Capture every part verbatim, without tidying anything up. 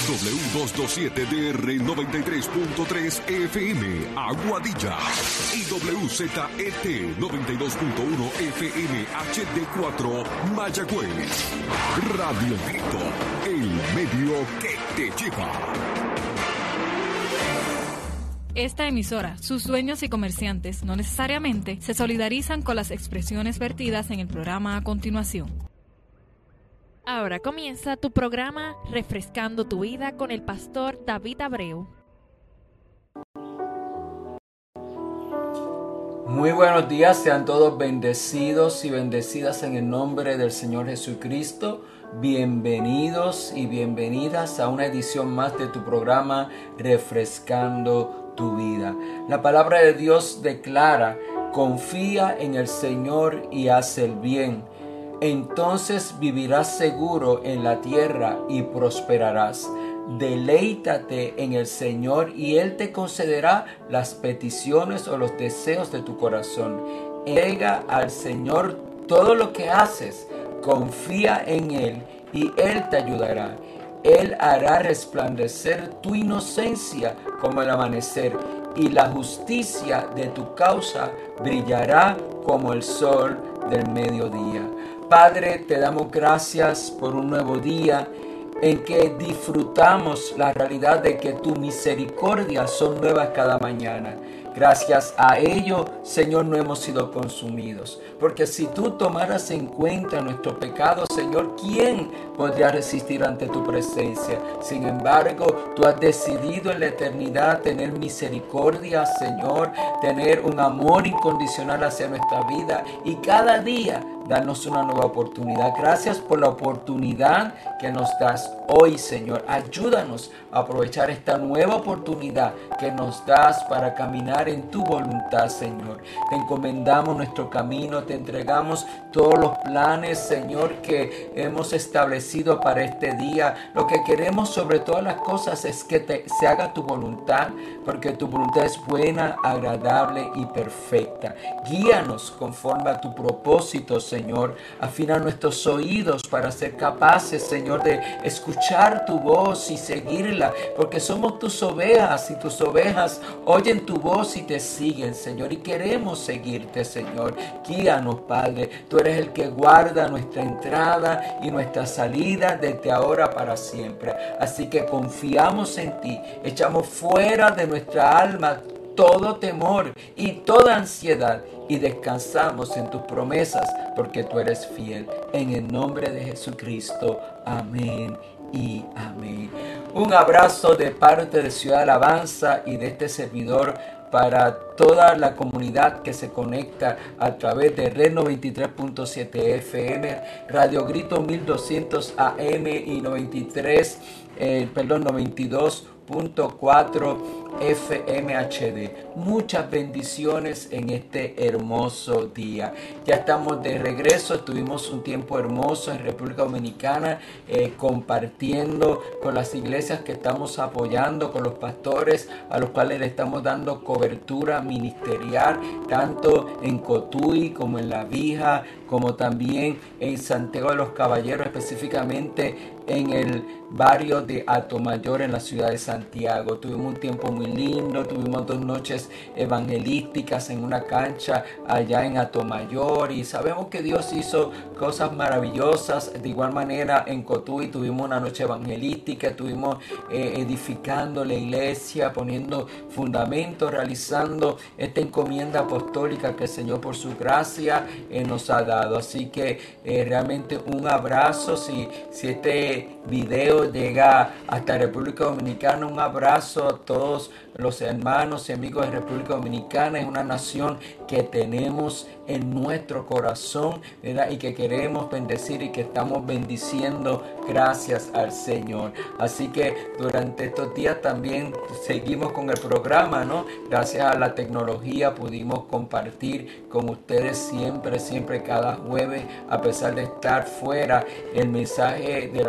W doscientos veintisiete D R noventa y tres punto tres F M, Aguadilla. Y W Z E T noventa y dos punto uno F M H D cuatro, Mayagüez. Radio Grito, el medio que te lleva. Esta emisora, sus dueños y comerciantes no necesariamente se solidarizan con las expresiones vertidas en el programa a continuación. Ahora comienza tu programa Refrescando tu Vida con el pastor David Abreu. Muy buenos días, sean todos bendecidos y bendecidas en el nombre del Señor Jesucristo. Bienvenidos y bienvenidas a una edición más de tu programa Refrescando tu Vida. La palabra de Dios declara: confía en el Señor y haz el bien. Entonces vivirás seguro en la tierra y prosperarás. Deleítate en el Señor y Él te concederá las peticiones o los deseos de tu corazón. Entrega al Señor todo lo que haces. Confía en Él y Él te ayudará. Él hará resplandecer tu inocencia como el amanecer, y la justicia de tu causa brillará como el sol del mediodía. Padre, te damos gracias por un nuevo día en que disfrutamos la realidad de que tus misericordias son nuevas cada mañana. Gracias a ello, Señor, no hemos sido consumidos. Porque si tú tomaras en cuenta nuestro pecado, Señor, ¿quién podría resistir ante tu presencia? Sin embargo, tú has decidido en la eternidad tener misericordia, Señor, tener un amor incondicional hacia nuestra vida y cada día darnos una nueva oportunidad. Gracias por la oportunidad que nos das hoy, Señor. Ayúdanos a aprovechar esta nueva oportunidad que nos das para caminar en tu voluntad, Señor. Te encomendamos nuestro camino, te entregamos todos los planes, Señor, que hemos establecido para este día. Lo que queremos sobre todas las cosas es que te, se haga tu voluntad, porque tu voluntad es buena, agradable y perfecta. Guíanos conforme a tu propósito, Señor. Afina nuestros oídos para ser capaces, Señor, de escuchar tu voz y seguirla, porque somos tus ovejas y tus ovejas oyen tu voz y te siguen, Señor, y queremos seguirte, Señor. Guíanos, Padre. Tú eres el que guarda nuestra entrada y nuestra salida desde ahora para siempre. Así que confiamos en ti. Echamos fuera de nuestra alma todo temor y toda ansiedad y descansamos en tus promesas, porque tú eres fiel. En el nombre de Jesucristo. Amén y amén. Un abrazo de parte de Ciudad Alabanza y de este servidor para toda la comunidad que se conecta a través de Red noventa y tres punto siete F M, Radio Grito mil doscientos A M y noventa y tres, eh, perdón, noventa y dos punto cuatro F M H D. Muchas bendiciones en este hermoso día. Ya estamos de regreso. Tuvimos un tiempo hermoso en República Dominicana, eh, compartiendo con las iglesias que estamos apoyando, con los pastores a los cuales le estamos dando cobertura ministerial, tanto en Cotuí como en La Vija, como también en Santiago de los Caballeros, específicamente en el barrio de Atomayor en la ciudad de Santiago. Tuvimos un tiempo muy lindo, tuvimos dos noches evangelísticas en una cancha allá en Atomayor y sabemos que Dios hizo cosas maravillosas. De igual manera en Cotuí tuvimos una noche evangelística, estuvimos eh, edificando la iglesia, poniendo fundamentos, realizando esta encomienda apostólica que el Señor por su gracia eh, nos ha dado. Así que eh, realmente un abrazo. Si, si este video llega hasta República Dominicana, un abrazo a todos los hermanos y amigos de República Dominicana. Es una nación que tenemos en nuestro corazón, ¿verdad? Y que queremos bendecir y que estamos bendiciendo gracias al Señor. Así que durante estos días también seguimos con el programa, ¿no? Gracias a la tecnología pudimos compartir con ustedes siempre, siempre cada jueves, a pesar de estar fuera, el mensaje de la palabra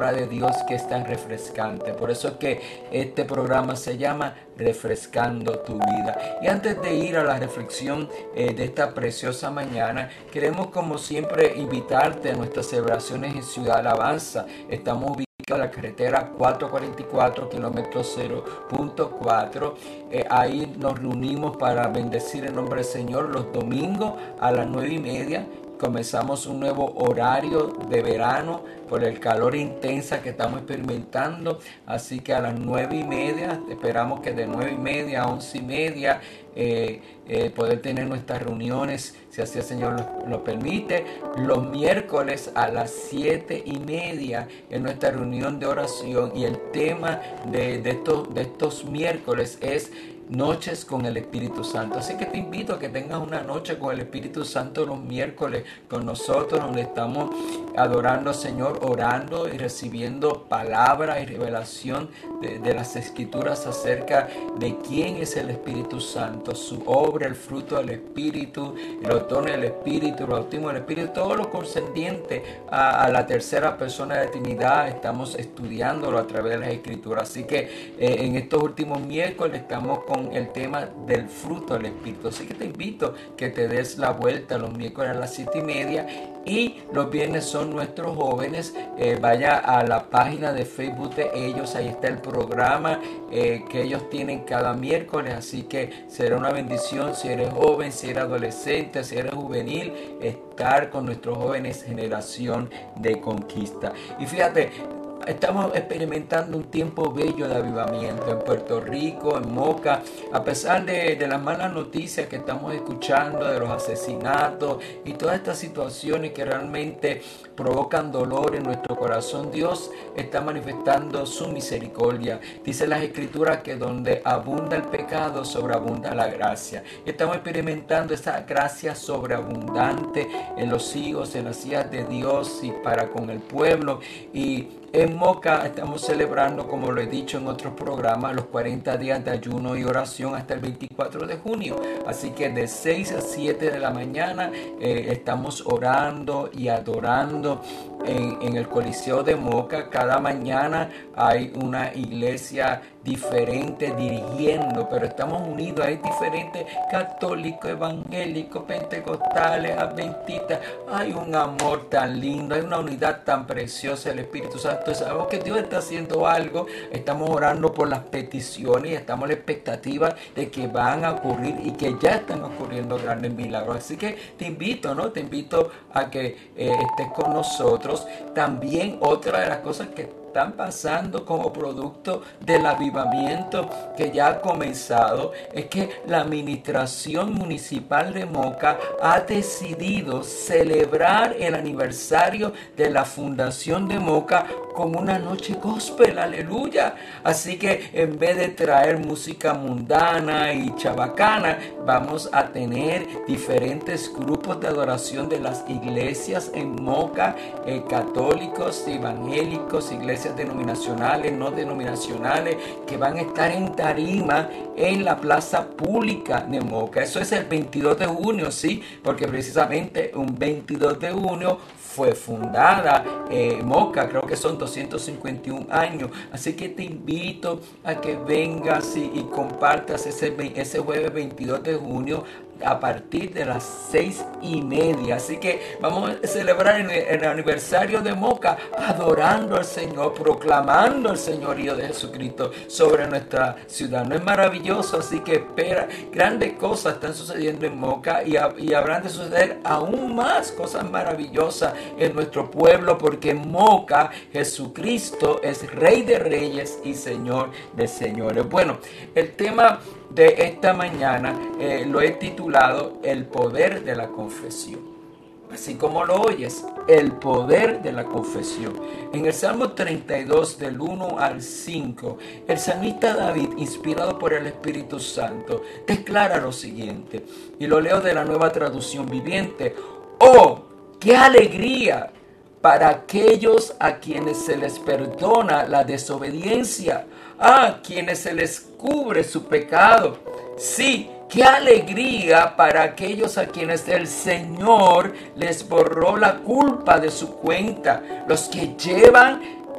palabra de Dios que es tan refrescante. Por eso es que este programa se llama Refrescando tu Vida. Y antes de ir a la reflexión eh, de esta preciosa mañana, queremos como siempre invitarte a nuestras celebraciones en Ciudad Alabanza. Estamos ubicados en la carretera cuatrocientos cuarenta y cuatro, kilómetro cero punto cuatro. Eh, ahí nos reunimos para bendecir el nombre del Señor los domingos a las nueve y media. Comenzamos un nuevo horario de verano por el calor intensa que estamos experimentando. Así que a las nueve y media, esperamos que de nueve y media a once y media eh, eh, poder tener nuestras reuniones, si así el Señor lo, lo permite. Los miércoles a las siete y media en nuestra reunión de oración. Y el tema de, de, estos, de estos miércoles es Noches con el Espíritu Santo. Así que te invito a que tengas una noche con el Espíritu Santo los miércoles con nosotros, donde estamos adorando al Señor, orando y recibiendo palabra y revelación de, de las Escrituras acerca de quién es el Espíritu Santo, su obra, el fruto del Espíritu, los dones del Espíritu, el bautismo del Espíritu, todo lo concerniente a, a la tercera persona de la Trinidad. Estamos estudiándolo a través de las Escrituras. Así que eh, en estos últimos miércoles estamos con el tema del fruto del Espíritu. Así que te invito que te des la vuelta los miércoles a las siete y media, y los viernes son nuestros jóvenes. Eh, vaya a la página de Facebook de ellos, ahí está el programa eh, que ellos tienen cada miércoles. Así que será una bendición si eres joven, si eres adolescente, si eres juvenil, estar con nuestros jóvenes Generación de Conquista. Y fíjate, estamos experimentando un tiempo bello de avivamiento en Puerto Rico, en Moca. A pesar de, de las malas noticias que estamos escuchando, de los asesinatos y todas estas situaciones que realmente provocan dolor en nuestro corazón, Dios está manifestando su misericordia. Dice las Escrituras que donde abunda el pecado, sobreabunda la gracia. Estamos experimentando esa gracia sobreabundante en los hijos, en las hijas de Dios y para con el pueblo. Y en Moca estamos celebrando, como lo he dicho en otros programas, los cuarenta días de ayuno y oración hasta el veinticuatro de junio. Así que de seis a siete de la mañana eh, estamos orando y adorando en, en el Coliseo de Moca. Cada mañana hay una iglesia diferente dirigiendo, pero estamos unidos. Hay diferentes católicos, evangélicos, pentecostales, adventistas. Hay un amor tan lindo, hay una unidad tan preciosa del Espíritu Santo. Sabemos que Dios está haciendo algo. Estamos orando por las peticiones y estamos en la expectativa de que van a ocurrir y que ya están ocurriendo grandes milagros. Así que te invito, ¿no? Te invito a que eh, estés con nosotros. También otra de las cosas que están pasando como producto del avivamiento que ya ha comenzado es que la administración municipal de Moca ha decidido celebrar el aniversario de la fundación de Moca con una noche gospel, aleluya. Así que en vez de traer música mundana y chabacana, vamos a tener diferentes grupos de adoración de las iglesias en Moca, eh, católicos, evangélicos, iglesias denominacionales, no denominacionales, que van a estar en tarima en la plaza pública de Moca. Eso es el veintidós de junio, sí, porque precisamente un veintidós de junio fue fundada eh, Moca, creo que son doscientos cincuenta y un años. Así que te invito a que vengas y, y compartas ese, ese jueves veintidós de junio a partir de las seis y media. Así que vamos a celebrar el, el aniversario de Moca adorando al Señor, proclamando el señorío de Jesucristo sobre nuestra ciudad. ¿No es maravilloso? Así que espera, grandes cosas están sucediendo en Moca y, y habrán de suceder aún más cosas maravillosas en nuestro pueblo, porque en Moca Jesucristo es Rey de Reyes y Señor de Señores. Bueno, el tema de esta mañana eh, lo he titulado El poder de la confesión. Así como lo oyes, el poder de la confesión. En el Salmo treinta y dos, del uno al cinco, el salmista David, inspirado por el Espíritu Santo, declara lo siguiente, y lo leo de la Nueva Traducción Viviente. ¡Oh, qué alegría para aquellos a quienes se les perdona la desobediencia, a quienes se les cubre su pecado! Sí, qué alegría para aquellos a quienes el Señor les borró la culpa de su cuenta, los que llevan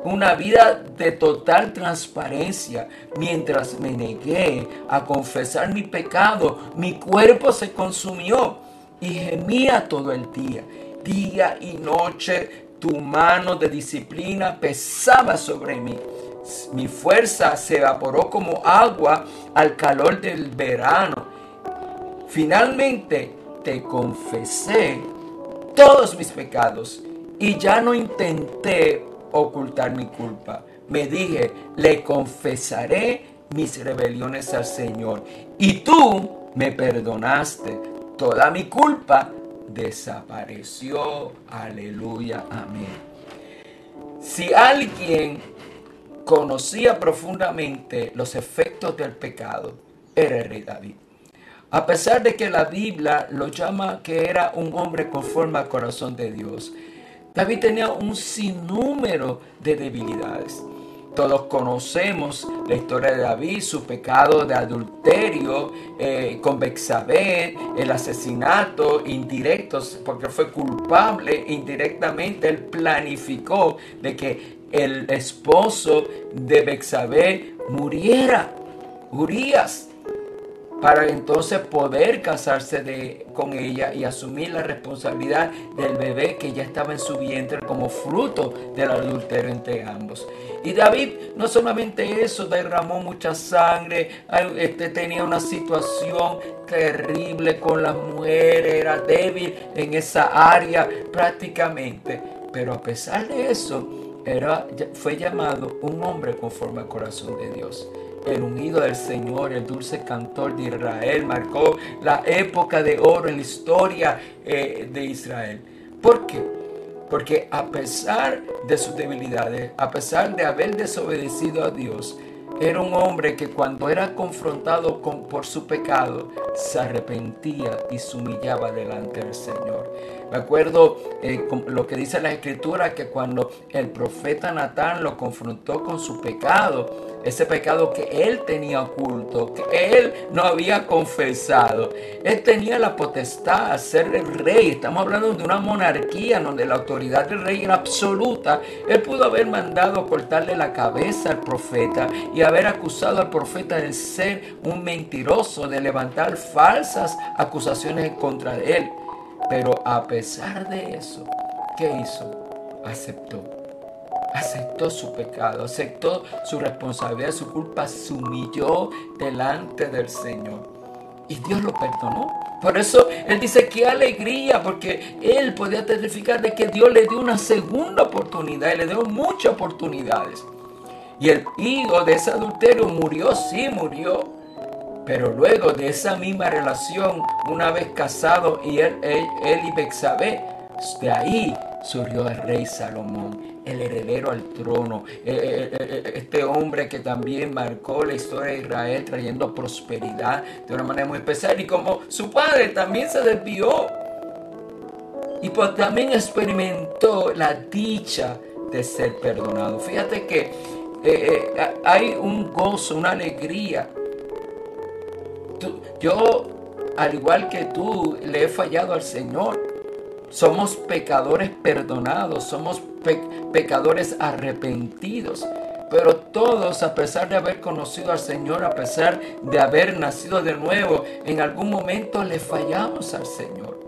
una vida de total transparencia. Mientras me negué a confesar mi pecado, mi cuerpo se consumió y gemía todo el día. Día y noche tu mano de disciplina pesaba sobre mí. Mi fuerza se evaporó como agua al calor del verano. Finalmente te confesé todos mis pecados y ya no intenté ocultar mi culpa. Me dije, le confesaré mis rebeliones al Señor y tú me perdonaste. Toda mi culpa desapareció. Aleluya, amén. Si alguien conocía profundamente los efectos del pecado, era el rey David. A pesar de que la Biblia lo llama que era un hombre conforme al corazón de Dios, David tenía un sinnúmero de debilidades. Todos conocemos la historia de David, su pecado de adulterio eh, con Betsabé, el asesinato indirecto, porque fue culpable indirectamente. Él planificó de que el esposo de Betsabé muriera, Urías, para entonces poder casarse de, con ella y asumir la responsabilidad del bebé que ya estaba en su vientre como fruto del adulterio entre ambos. Y David no solamente eso, derramó mucha sangre, este, tenía una situación terrible con las mujeres, era débil en esa área prácticamente, pero a pesar de eso, era, fue llamado un hombre conforme al corazón de Dios. El ungido del Señor, el dulce cantor de Israel, marcó la época de oro en la historia eh, de Israel. ¿Por qué? Porque a pesar de sus debilidades, a pesar de haber desobedecido a Dios, era un hombre que cuando era confrontado con, por su pecado, se arrepentía y se humillaba delante del Señor. Me acuerdo eh, lo que dice la Escritura, que cuando el profeta Natán lo confrontó con su pecado, ese pecado que él tenía oculto, que él no había confesado, él tenía la potestad de ser el rey. Estamos hablando de una monarquía donde la autoridad del rey era absoluta. Él pudo haber mandado cortarle la cabeza al profeta y haber acusado al profeta de ser un mentiroso, de levantar falsas acusaciones contra él. Pero a pesar de eso, ¿qué hizo? Aceptó. Aceptó su pecado, aceptó su responsabilidad, su culpa, se humilló delante del Señor. Y Dios lo perdonó. Por eso Él dice, qué alegría, porque Él podía testificar de que Dios le dio una segunda oportunidad y le dio muchas oportunidades. Y el hijo de ese adulterio murió, sí murió. Pero luego de esa misma relación, una vez casado, y él, él, él y Betsabé, de ahí surgió el rey Salomón, el heredero al trono, este hombre que también marcó la historia de Israel trayendo prosperidad de una manera muy especial. Y como su padre también se desvió y pues también experimentó la dicha de ser perdonado. Fíjate que eh, eh, hay un gozo, una alegría. Tú, yo, al igual que tú, le he fallado al Señor. Somos pecadores perdonados, somos pe- pecadores arrepentidos. Pero todos, a pesar de haber conocido al Señor, a pesar de haber nacido de nuevo, en algún momento le fallamos al Señor.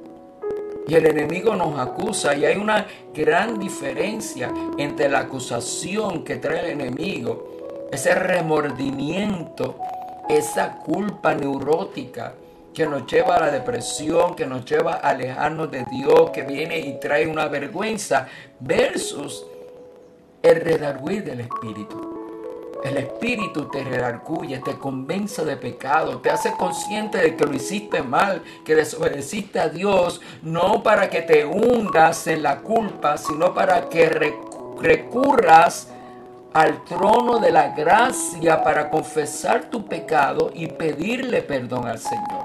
Y el enemigo nos acusa, y hay una gran diferencia entre la acusación que trae el enemigo, ese remordimiento, esa culpa neurótica que nos lleva a la depresión, que nos lleva a alejarnos de Dios, que viene y trae una vergüenza, versus el redarguir del Espíritu. El Espíritu te redarguye, te convence de pecado, te hace consciente de que lo hiciste mal, que desobedeciste a Dios, no para que te hundas en la culpa, sino para que recurras al trono de la gracia para confesar tu pecado y pedirle perdón al Señor.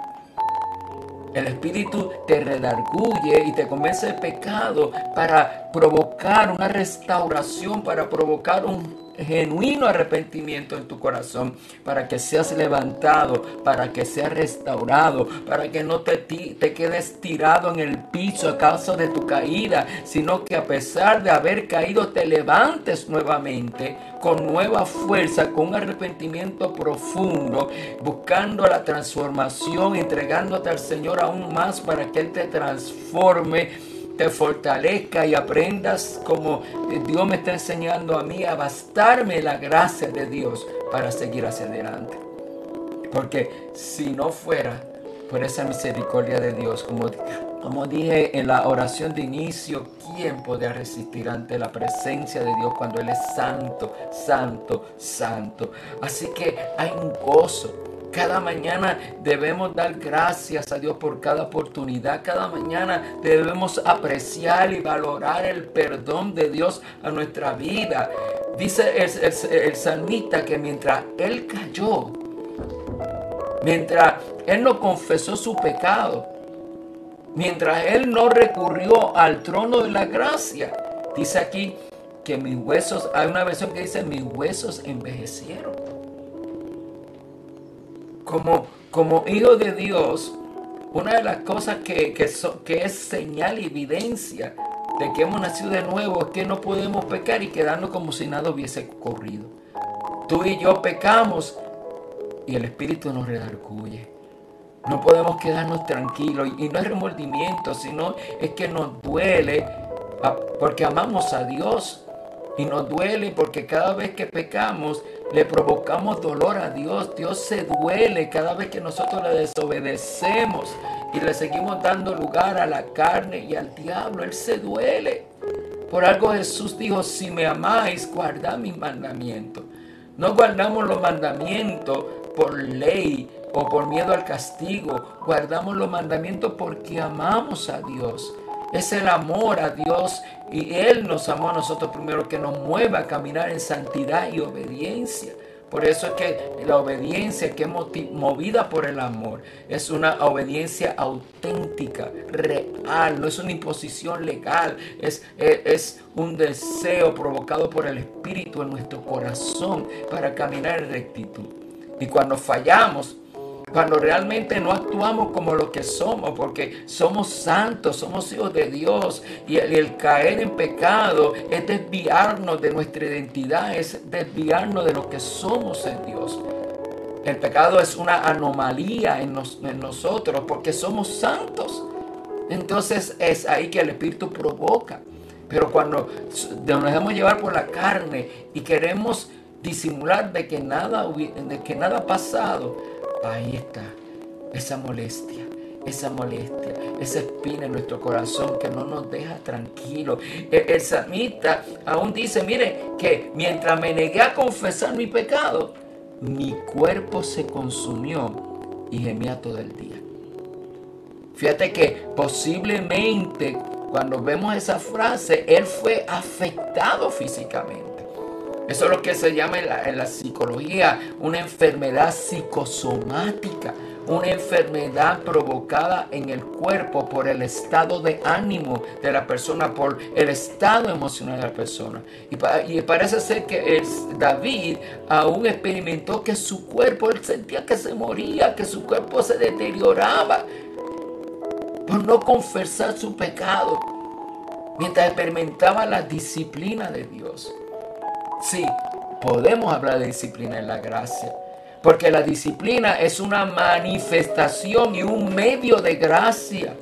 El Espíritu te redarguye y te convence de pecado para provocar una restauración, para provocar un genuino arrepentimiento en tu corazón, para que seas levantado, para que seas restaurado, para que no te, te quedes tirado en el piso a causa de tu caída, sino que a pesar de haber caído te levantes nuevamente con nueva fuerza, con un arrepentimiento profundo, buscando la transformación, entregándote al Señor aún más para que Él te transforme, te fortalezca y aprendas como Dios me está enseñando a mí a bastarme la gracia de Dios para seguir hacia adelante. Porque si no fuera por esa misericordia de Dios, como, como dije en la oración de inicio, ¿quién podría resistir ante la presencia de Dios cuando Él es santo, santo, santo? Así que hay un gozo. Cada mañana debemos dar gracias a Dios por cada oportunidad. Cada mañana debemos apreciar y valorar el perdón de Dios a nuestra vida. Dice el, el, el salmista que mientras él cayó, mientras él no confesó su pecado, mientras él no recurrió al trono de la gracia, dice aquí que mis huesos, hay una versión que dice mis huesos envejecieron. Como, como hijo de Dios, una de las cosas que, que, so, que es señal y evidencia de que hemos nacido de nuevo es que no podemos pecar y quedarnos como si nada hubiese ocurrido. Tú y yo pecamos y el Espíritu nos redarguye. No podemos quedarnos tranquilos y no es remordimiento, sino es que nos duele porque amamos a Dios. Y nos duele porque cada vez que pecamos le provocamos dolor a Dios. Dios se duele cada vez que nosotros le desobedecemos y le seguimos dando lugar a la carne y al diablo. Él se duele. Por algo Jesús dijo, si me amáis, guardad mis mandamientos. No guardamos los mandamientos por ley o por miedo al castigo. Guardamos los mandamientos porque amamos a Dios. Es el amor a Dios y Él nos amó a nosotros primero, que nos mueva a caminar en santidad y obediencia. Por eso es que la obediencia que es movida por el amor es una obediencia auténtica, real, no es una imposición legal, es, es, es un deseo provocado por el Espíritu en nuestro corazón para caminar en rectitud. Y cuando fallamos, cuando realmente no actuamos como lo que somos, porque somos santos, somos hijos de Dios, y el, el caer en pecado es desviarnos de nuestra identidad, es desviarnos de lo que somos en Dios. El pecado es una anomalía en, nos, en nosotros porque somos santos. Entonces es ahí que el Espíritu provoca. Pero cuando nos dejamos llevar por la carne y queremos disimular de que nada, de que nada ha pasado, ahí está esa molestia, esa molestia, esa espina en nuestro corazón que no nos deja tranquilos. El, el salmista aún dice, mire, que mientras me negué a confesar mi pecado, mi cuerpo se consumió y gemía todo el día. Fíjate que posiblemente cuando vemos esa frase, él fue afectado físicamente. Eso es lo que se llama en la, en la psicología una enfermedad psicosomática, una enfermedad provocada en el cuerpo por el estado de ánimo de la persona, por el estado emocional de la persona. Y, y parece ser que el, David aún experimentó que su cuerpo, él sentía que se moría, que su cuerpo se deterioraba por no confesar su pecado, mientras experimentaba la disciplina de Dios. Sí, podemos hablar de disciplina en la gracia, porque la disciplina es una manifestación y un medio de gracia.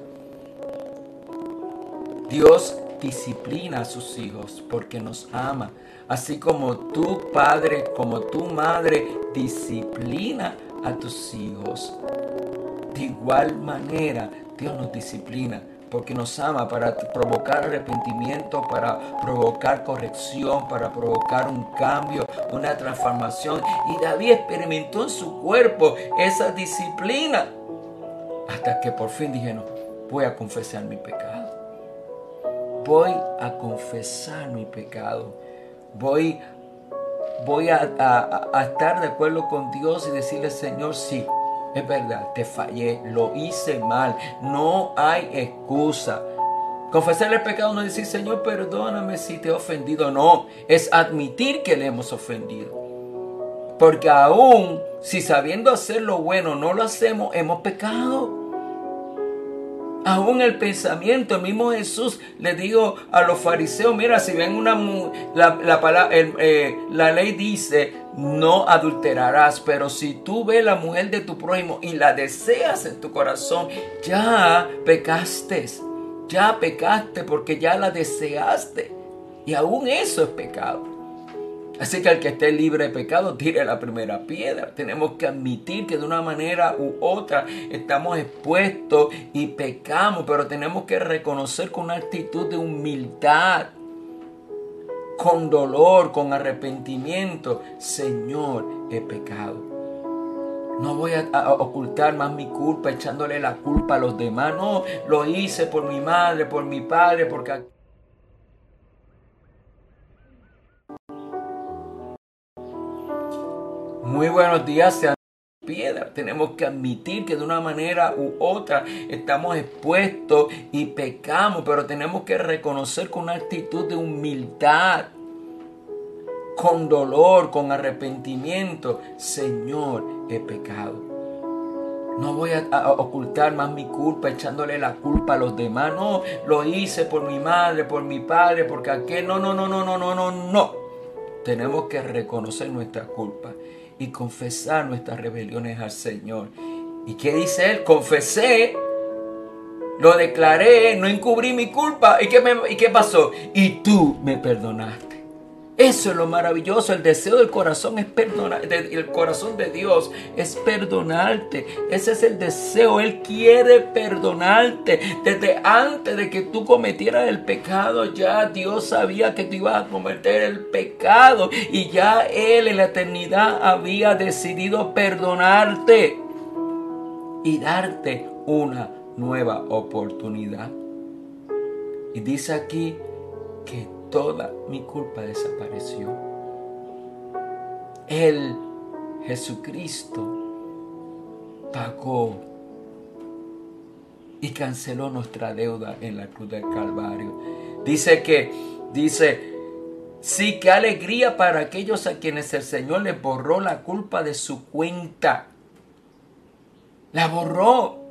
Dios disciplina a sus hijos porque nos ama, así como tu padre, como tu madre disciplina a tus hijos. De igual manera, Dios nos disciplina porque nos ama para provocar arrepentimiento, para provocar corrección, para provocar un cambio, una transformación. Y David experimentó en su cuerpo esa disciplina hasta que por fin dije, no, voy a confesar mi pecado. Voy a confesar mi pecado. Voy, voy a, a, a estar de acuerdo con Dios y decirle, Señor, sí, es verdad, te fallé, lo hice mal, no hay excusa. Confesar el pecado no es decir, Señor, perdóname si te he ofendido. No, es admitir que le hemos ofendido. Porque aún si sabiendo hacer lo bueno no lo hacemos, hemos pecado. Aún el pensamiento, el mismo Jesús le dijo a los fariseos, mira, si ven una la, la, palabra, el, eh, la ley dice, no adulterarás, pero si tú ves la mujer de tu prójimo y la deseas en tu corazón, ya pecaste, ya pecaste porque ya la deseaste. Y aún eso es pecado. Así que el que esté libre de pecado, tire la primera piedra. Tenemos que admitir que de una manera u otra estamos expuestos y pecamos, pero tenemos que reconocer con una actitud de humildad, con dolor, con arrepentimiento. Señor, he pecado. No voy a, a ocultar más mi culpa, echándole la culpa a los demás. No, lo hice por mi madre, por mi padre, porque... Muy buenos días, sean piedra. Tenemos que admitir que de una manera u otra estamos expuestos y pecamos, pero tenemos que reconocer con una actitud de humildad, con dolor, con arrepentimiento. Señor, he pecado. No voy a, a ocultar más mi culpa, echándole la culpa a los demás. No, lo hice por mi madre, por mi padre, porque aquel... No, no, no, no, no, no, no, no. Tenemos que reconocer nuestra culpa y confesar nuestras rebeliones al Señor. ¿Y qué dice Él? Confesé, lo declaré, no encubrí mi culpa. ¿Y qué, me, ¿Y qué pasó? Y tú me perdonaste. Eso es lo maravilloso. El deseo del corazón es perdonar. El corazón de Dios es perdonarte. Ese es el deseo. Él quiere perdonarte. Desde antes de que tú cometieras el pecado, ya Dios sabía que tú ibas a cometer el pecado. Y ya Él en la eternidad había decidido perdonarte y darte una nueva oportunidad. Y dice aquí que toda mi culpa desapareció. Él, Jesucristo, pagó y canceló nuestra deuda en la cruz del Calvario. Dice que, dice, sí, qué alegría para aquellos a quienes el Señor les borró la culpa de su cuenta. La borró.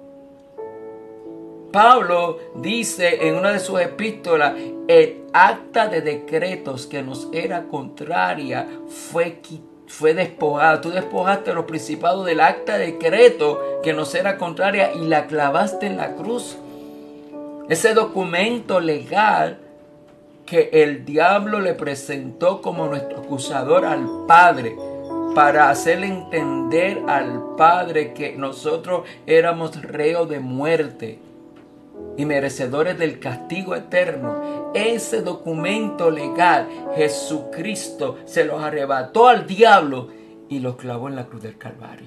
Pablo dice en una de sus epístolas, el acta de decretos que nos era contraria fue, fue despojada. Tú despojaste a los principados del acta de decreto que nos era contraria y la clavaste en la cruz. Ese documento legal que el diablo le presentó como nuestro acusador al Padre, para hacerle entender al Padre que nosotros éramos reos de muerte y merecedores del castigo eterno. Ese documento legal, Jesucristo se los arrebató al diablo y los clavó en la cruz del Calvario,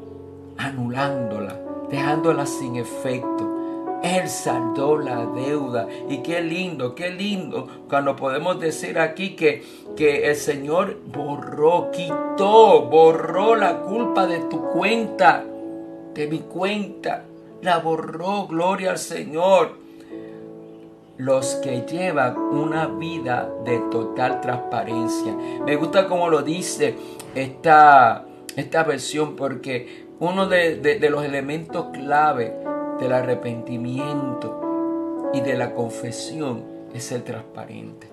anulándola, dejándola sin efecto. Él saldó la deuda. Y qué lindo, qué lindo cuando podemos decir aquí que, que el Señor borró, quitó, borró la culpa de tu cuenta, de mi cuenta. La borró, gloria al Señor. Los que llevan una vida de total transparencia. Me gusta como lo dice esta, esta versión, porque uno de, de, de los elementos clave del arrepentimiento y de la confesión es ser transparente.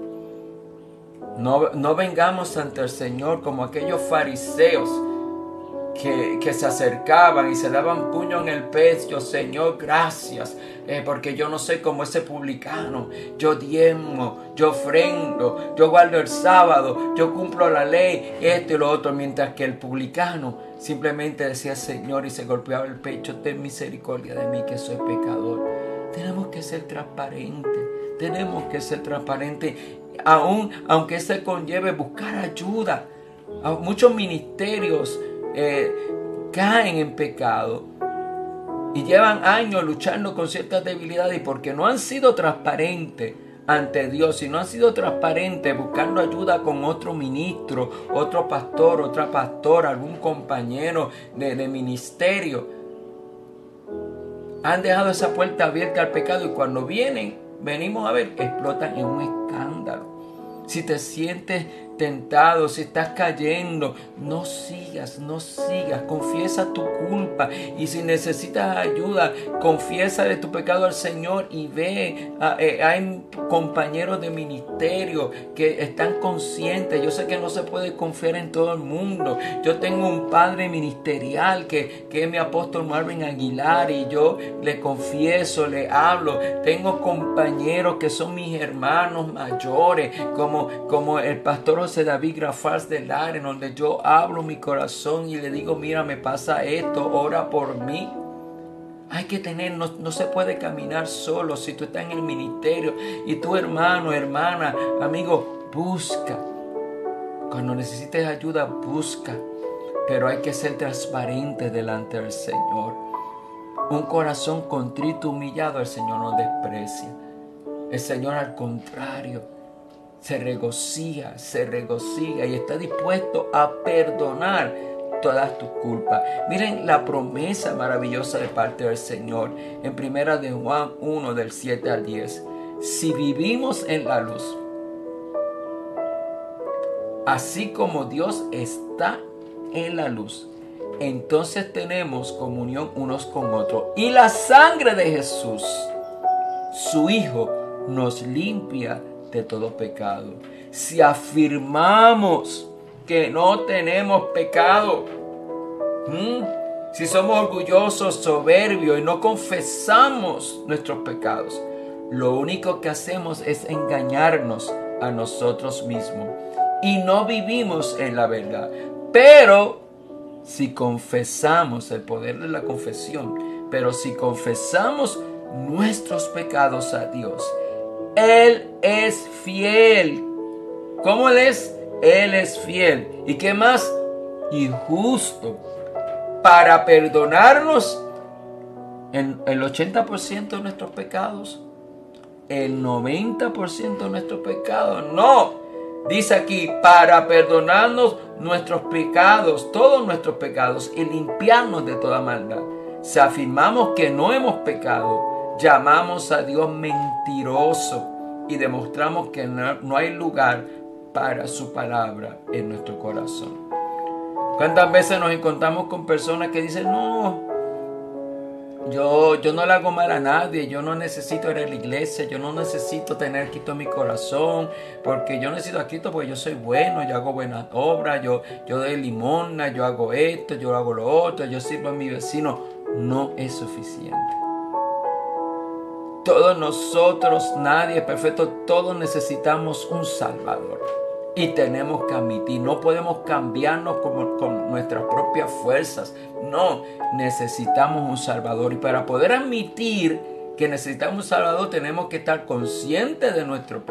No, no vengamos ante el Señor como aquellos fariseos Que, que se acercaban y se daban puño en el pecho. Señor, gracias, eh, porque yo no soy como ese publicano. Yo diezmo, yo ofrendo, yo guardo el sábado, yo cumplo la ley, esto y lo otro. Mientras que el publicano simplemente decía Señor y se golpeaba el pecho, ten misericordia de mí que soy pecador. Tenemos que ser transparentes, tenemos que ser transparentes, aun aunque se conlleve buscar ayuda. A muchos ministerios Eh, caen en pecado y llevan años luchando con ciertas debilidades, y porque no han sido transparentes ante Dios, y no han sido transparentes buscando ayuda con otro ministro, otro pastor, otra pastora, algún compañero de, de ministerio, han dejado esa puerta abierta al pecado, y cuando vienen venimos a ver, explotan en un escándalo. Si te sientes tentado, si estás cayendo, no sigas, no sigas, confiesa tu culpa, y si necesitas ayuda, confiesa de tu pecado al Señor y ve, a, eh, hay compañeros de ministerio que están conscientes. Yo sé que no se puede confiar en todo el mundo. Yo tengo un padre ministerial que, que es mi apóstol Marvin Aguilar, y yo le confieso, le hablo. Tengo compañeros que son mis hermanos mayores, como, como el pastor José David Grafals de Lares, donde yo hablo mi corazón y le digo, mira, me pasa esto, ora por mí. Hay que tener, no, no se puede caminar solo. Si tú estás en el ministerio y tu hermano, hermana, amigo, busca. Cuando necesites ayuda, busca. Pero hay que ser transparente delante del Señor. Un corazón contrito, humillado, el Señor no desprecia. El Señor, al contrario, se regocija, se regocija y está dispuesto a perdonar todas tus culpas. Miren la promesa maravillosa de parte del Señor en primera de Juan uno, del siete al diez. Si vivimos en la luz, así como Dios está en la luz, entonces tenemos comunión unos con otros. Y la sangre de Jesús, su Hijo, nos limpia de todo pecado. Si afirmamos que no tenemos pecado, ¿hmm? si somos orgullosos, soberbios y no confesamos nuestros pecados, lo único que hacemos es engañarnos a nosotros mismos y no vivimos en la verdad. Pero si confesamos, el poder de la confesión, pero si confesamos nuestros pecados a Dios, Él es fiel. ¿Cómo Él es? Él es fiel. ¿Y qué más? Y justo para perdonarnos en el ochenta por ciento de nuestros pecados, el noventa por ciento de nuestros pecados. No, dice aquí, para perdonarnos nuestros pecados, todos nuestros pecados, y limpiarnos de toda maldad. Si afirmamos que no hemos pecado, llamamos a Dios mentiroso y demostramos que no, no hay lugar para su palabra en nuestro corazón. ¿Cuántas veces nos encontramos con personas que dicen, no, yo, yo no le hago mal a nadie, yo no necesito ir a la iglesia, yo no necesito tener a Cristo en mi corazón, porque yo necesito a Cristo porque yo soy bueno, yo hago buenas obras, yo, yo doy limosna, yo hago esto, yo hago lo otro, yo sirvo a mi vecino? No es suficiente. Todos nosotros, nadie es perfecto, todos necesitamos un Salvador. Y tenemos que admitir, no podemos cambiarnos con, con nuestras propias fuerzas. No, necesitamos un Salvador. Y para poder admitir que necesitamos un Salvador, tenemos que estar conscientes de nuestro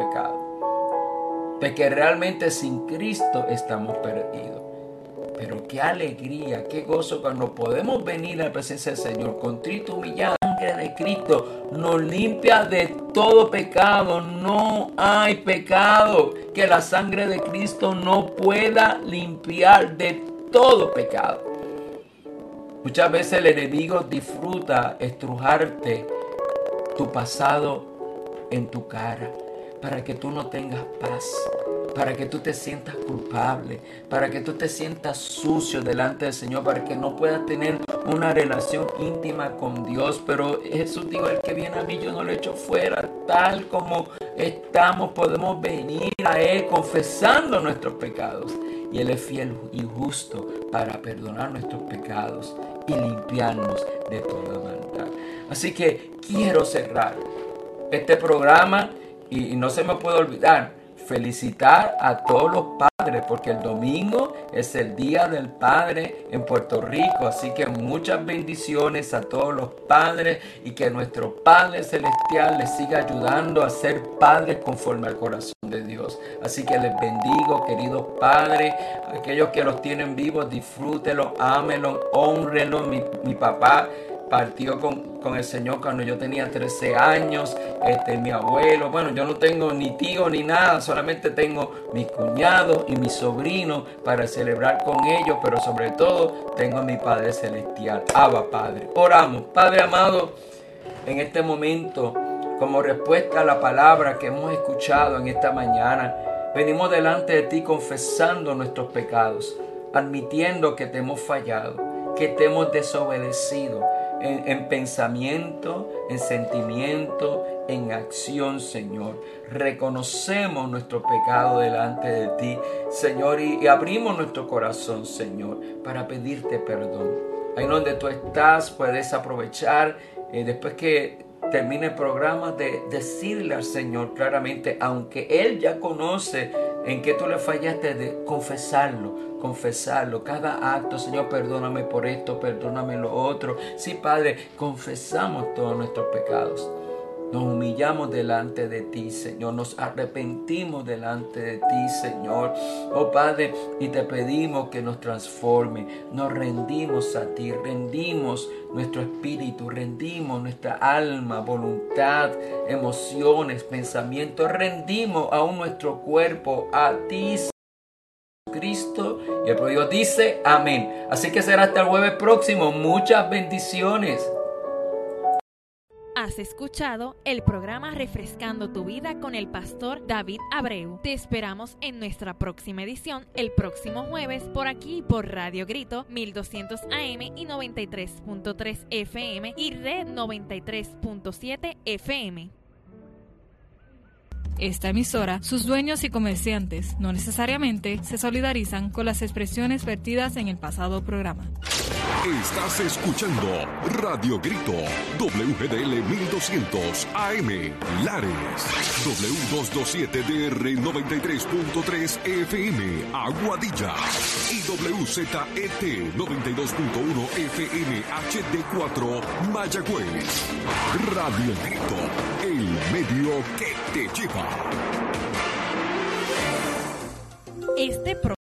pecado. De que realmente sin Cristo estamos perdidos. Pero qué alegría, qué gozo cuando podemos venir a la presencia del Señor, contrito, humillado. La sangre de Cristo nos limpia de todo pecado. No hay pecado que la sangre de Cristo no pueda limpiar de todo pecado. Muchas veces el enemigo disfruta estrujarte tu pasado en tu cara para que tú no tengas paz, para que tú te sientas culpable, para que tú te sientas sucio delante del Señor, para que no puedas tener una relación íntima con Dios. Pero Jesús dijo, el que viene a mí yo no lo echo fuera. Tal como estamos podemos venir a Él confesando nuestros pecados, y Él es fiel y justo para perdonar nuestros pecados y limpiarnos de toda maldad. Así que quiero cerrar este programa y, y no se me puede olvidar felicitar a todos los padres, porque el domingo es el Día del Padre en Puerto Rico. Así que muchas bendiciones a todos los padres, y que nuestro Padre Celestial les siga ayudando a ser padres conforme al corazón de Dios. Así que les bendigo, queridos padres. Aquellos que los tienen vivos, disfrútenlos, ámenlos, honrenlos. Mi, mi papá partió con, con el Señor cuando yo tenía trece años. Este, mi abuelo, bueno, yo no tengo ni tío ni nada, solamente tengo mis cuñados y mis sobrinos para celebrar con ellos, pero sobre todo tengo a mi Padre Celestial. Abba Padre. Oramos. Padre amado, en este momento como respuesta a la palabra que hemos escuchado en esta mañana, venimos delante de ti confesando nuestros pecados, admitiendo que te hemos fallado, que te hemos desobedecido en, en pensamiento, en sentimiento, en acción, Señor. Reconocemos nuestro pecado delante de ti, Señor, y, y abrimos nuestro corazón, Señor, para pedirte perdón. Ahí donde tú estás, puedes aprovechar eh, después que termine el programa de decirle al Señor claramente, aunque Él ya conoce en qué tú le fallaste, de confesarlo, confesarlo. Cada acto, Señor, perdóname por esto, perdóname lo otro. Sí, Padre, confesamos todos nuestros pecados. Nos humillamos delante de ti, Señor. Nos arrepentimos delante de ti, Señor. Oh Padre, y te pedimos que nos transforme. Nos rendimos a ti. Rendimos nuestro espíritu. Rendimos nuestra alma, voluntad, emociones, pensamientos. Rendimos aún nuestro cuerpo a ti, Cristo. Y el pueblo dice amén. Así que será hasta el jueves próximo. Muchas bendiciones. Has escuchado el programa Refrescando tu Vida con el pastor David Abreu. Te esperamos en nuestra próxima edición el próximo jueves por aquí por Radio Grito mil doscientos A M y noventa y tres punto tres F M y Red noventa y tres punto siete F M. Esta emisora, sus dueños y comerciantes no necesariamente se solidarizan con las expresiones vertidas en el pasado programa. Estás escuchando Radio Grito, W G D L mil doscientos A M, Lares, W doscientos veintisiete D R noventa y tres punto tres F M, Aguadilla, y W Z E T noventa y dos punto uno F M H D cuatro, Mayagüez. Radio Grito, el medio que te lleva. Este programa